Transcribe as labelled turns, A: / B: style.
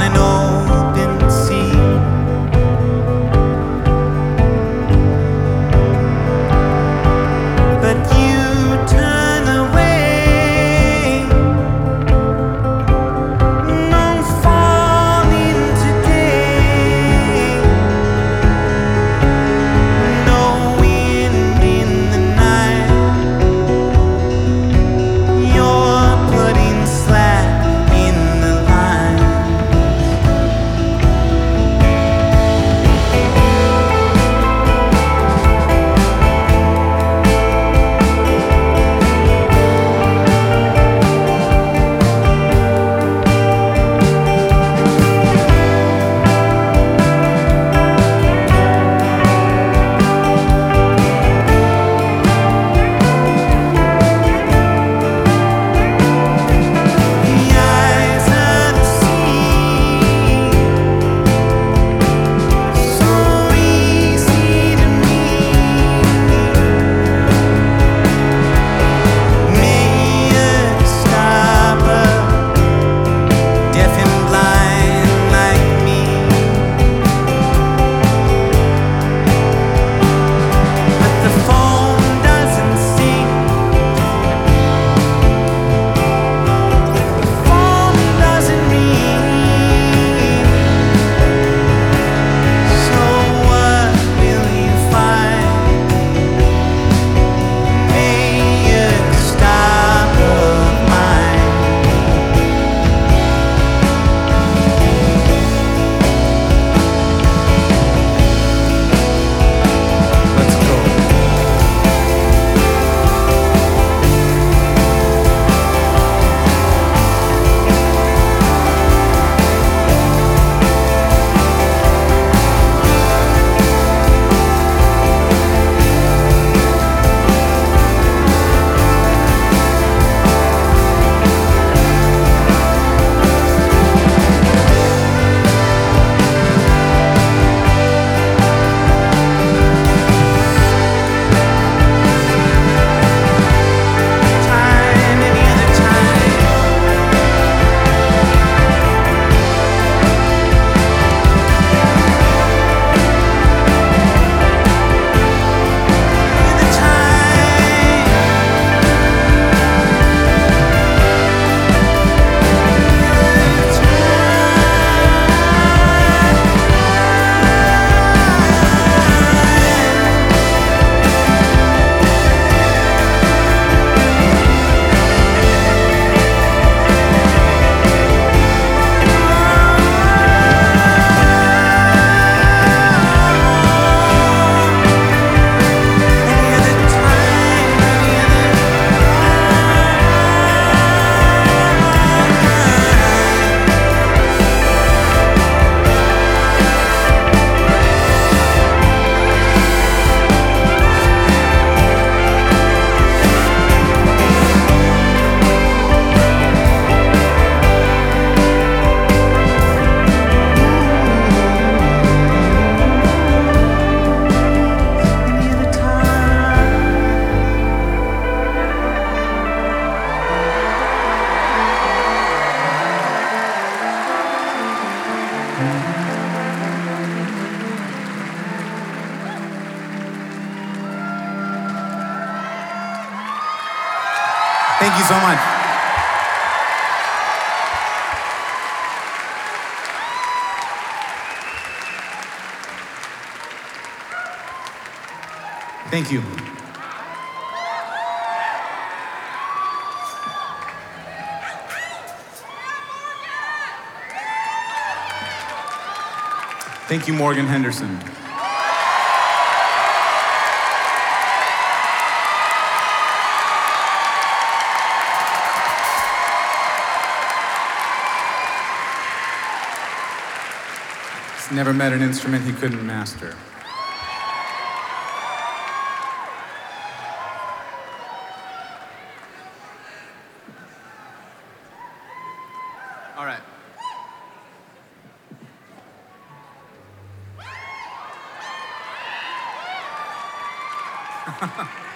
A: an open sea. But you turn away. Don't fall in today. No wind in the night. You're putting slack in the line. The eyes of the sea, so easy to meet. May you stop up, deaf and blind like me. But the phone doesn't sing. The phone doesn't ring. So what will you find? May you stop of mine. Let's go. Time, any other time. Any other Thank you so much. Thank you. Thank you, Morgan Henderson. He's never met an instrument he couldn't master. All right.